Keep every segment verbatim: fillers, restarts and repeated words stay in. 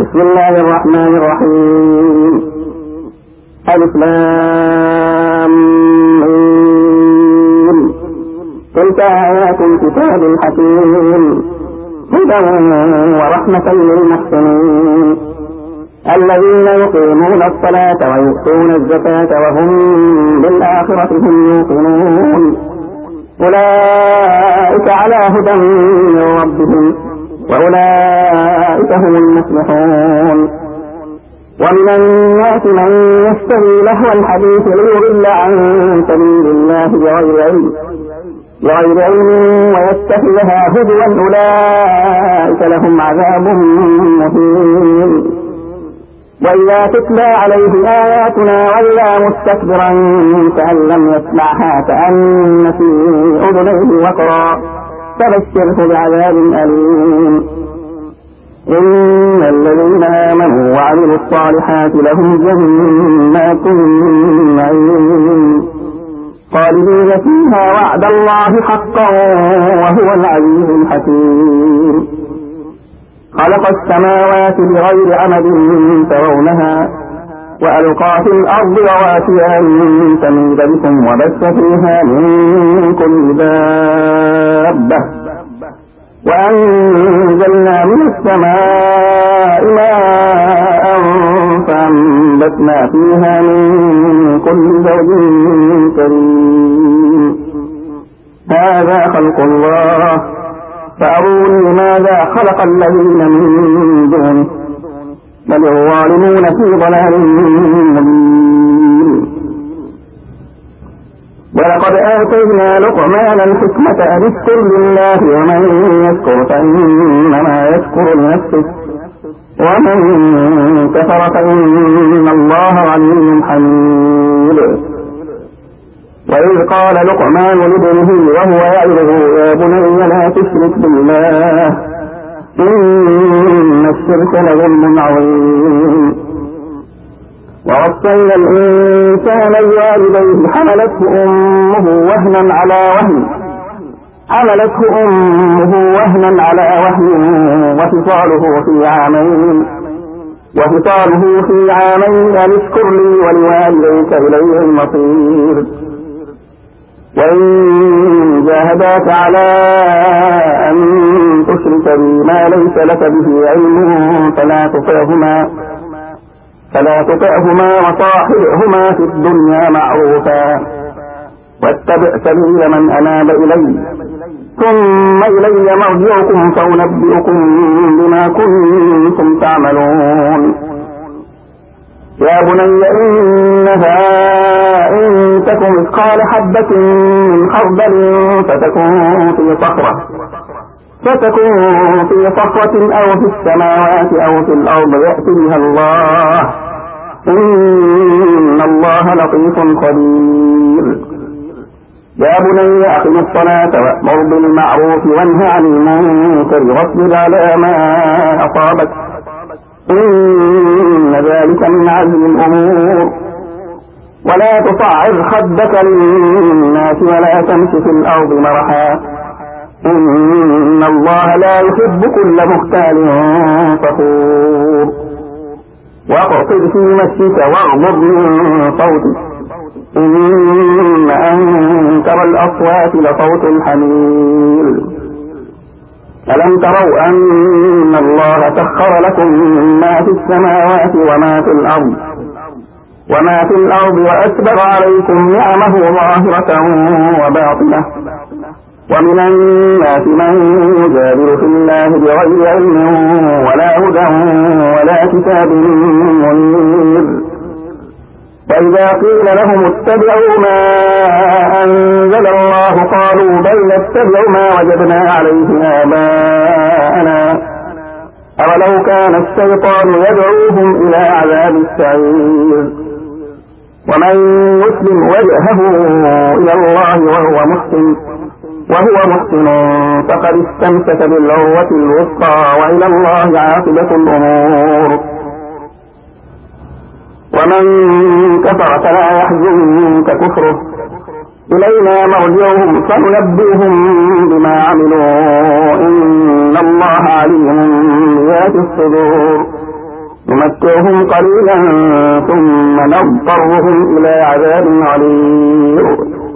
بسم الله الرحمن الرحيم. ألف لام ميم. تلك آيات الكتاب الحكيم هدى ورحمة للمحسنين الذين يقيمون الصلاة ويؤتون الزكاة وهم بالآخرة هم يوقنون أولئك على هدى من ربهم وأولئك هم المفلحون. ومن الناس من يشتري لهو الحديث ليضل عن سبيل الله بغير علم بغير علم ويتخذها هزوا أولئك لهم عذاب مهين. وإذا تتلى عليه آياتنا ولى مستكبرا كأن لم يسمعها كأن في أذنيه وقرا فبشره بعذاب أليم. إن الذين آمنوا وعملوا الصالحات لهم جنات النعيم خالدين فيها وعد الله حقا وهو العزيز الحكيم. خلق السماوات بغير عمد ترونها وألقى في الأرض رواسي أن تميد بكم وبث فيها من كل دابة وأنزلنا من السماء ماء فأنبتنا فيها من كل زوج كريم. هذا خلق الله فأروني ماذا خلق الذين من دونه بل الظالمون في ضلال مبين. ولقد آتينا لقمان الحكمة أن اشكر لله ومن يشكر فإنما يشكر لنفسه ومن كفر فإن الله غني حميد. وإذ قال لقمان لابنه وهو يعظه يا بني لا تشرك بالله إن الشرك لظلم عظيم. ووصينا الإنسان بوالديه حملته أمه وهنا على وهن حملته أمه وهنا على وهن وفصاله في عامين وفصاله في عامين أن اشكر لي ولوالديك إليه المصير. وإن جاهداك على أن تشرك بي ما ليس لك به علم فلا تطعهما فلا تطعهما وصاحبهما في الدنيا معروفا واتبع سبيل من أناب إلي ثم إلي مرجعكم فأنبئكم بما كنتم تعملون. يا بني إنها إن تكن مثقال حبة من خردل فتكون في صخرة فتكون في صخرة أو في السماوات أو في الأرض يأتي بها الله إن الله لطيف خبير. يا بني أقم الصلاة وأمر بالمعروف وانه عن المنكر واصبر على ما أصابك إن ذلك من عزم الأمور. ولا تصعر خدك للناس ولا تمش في الأرض مرحا إن الله لا يحب كل مختال فخور. واقصد في مشيك واغضض من صوتك إن أنكر الأصوات لصوت الحمير. ألم تروا أن الله سخر لكم ما في السماوات وما في الأرض وما في الأرض وأسبغ عليكم نعمه ظاهرة وباطنة ومن الناس من يجادل في الله بغير علم ولا هدى ولا كتاب منير. وإذا قيل لهم اتبعوا ما أنزل الله قالوا بل نتبع ما وجدنا عليه آباءنا أولو كان الشيطان يدعوهم إلى عذاب السعير. ومن يسلم وجهه إلى الله وهو محسن وهو محسن فقد استمسك بالعروة الوثقى وإلى الله عاقبة الأمور. ومن كفر فلا يحزنك كفره إلينا مرجعهم فننبئهم بما عملوا إن الله عليم بذات الصدور. نمتعهم قليلا ثم نضطرهم إلى عذاب غليظ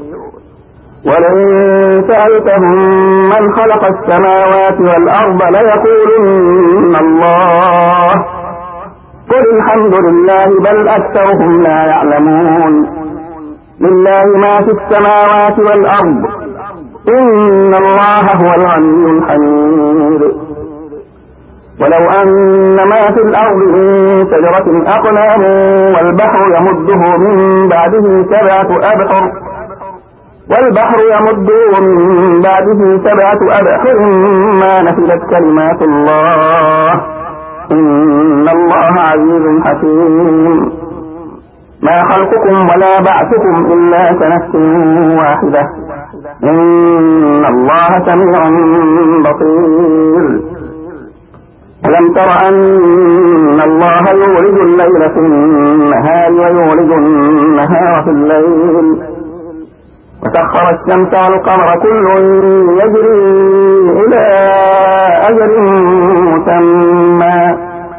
ولئن سألتهم من خلق السماوات والأرض ليقولن الله قل الحمد لله بل أكثرهم لا يعلمون لله ما في السماوات والأرض إن الله هو الغني الحميد ولو أن ما في الأرض من شجرة أقلام والبحر يمده من بعده سبعة أبحر والبحر يمده من بعده سبعة أبحر ما نفدت كلمات الله إن الله عزيز حكيم ما خلقكم ولا بعثكم إلا كنفس واحدة إن الله سميع بصير ألم تر أن الله يولج الليل في النهار ويولج النهار في الليل وسخر الشمس والقمر كل يجري إلى أجل مسمى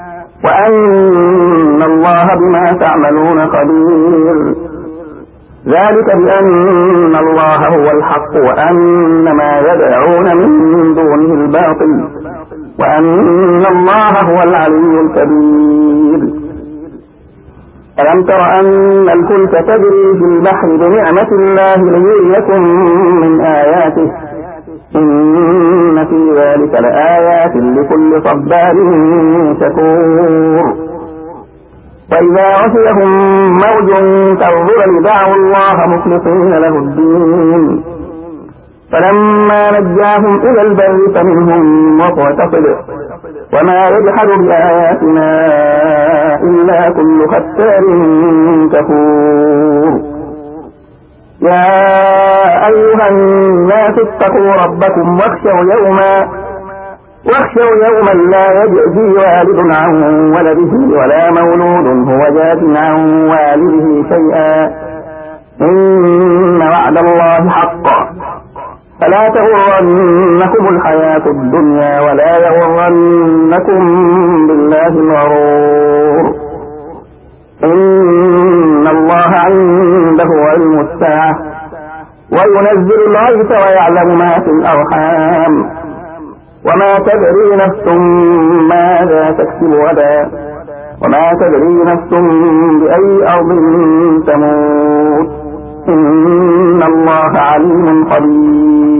وأن الله بما تعملون خبير ذلك بأن الله هو الحق وأن ما يدعون من دونه الباطل وأن الله هو العلي الكبير ألم تر أن الفلك تجري في البحر بنعمة الله ليريكم من آياته إن في ذلك لآيات لكل صبار شكور وإذا غشيهم موج كالظلل دعوا الله مخلصين له الدين فلما نجاهم إلى البر فمنهم مقتصد وما يجحد بآياتنا إلا كل ختار كفور يا أيها الناس اتقوا ربكم واخشوا يوما واخشوا يوما لا يجزي والد عن ولده ولا مولود هو جاز عن والده شيئا إن وعد الله حق فلا تغرنكم الحياة الدنيا ولا يغرنكم بالله الغرور إن الله عنده علم الساعة وينزل الغيث ويعلم ما في الأرحام وما تدري نفس ماذا تكسب غدا وما تدري نفس بأي أرض تموت إن الله عليم خبير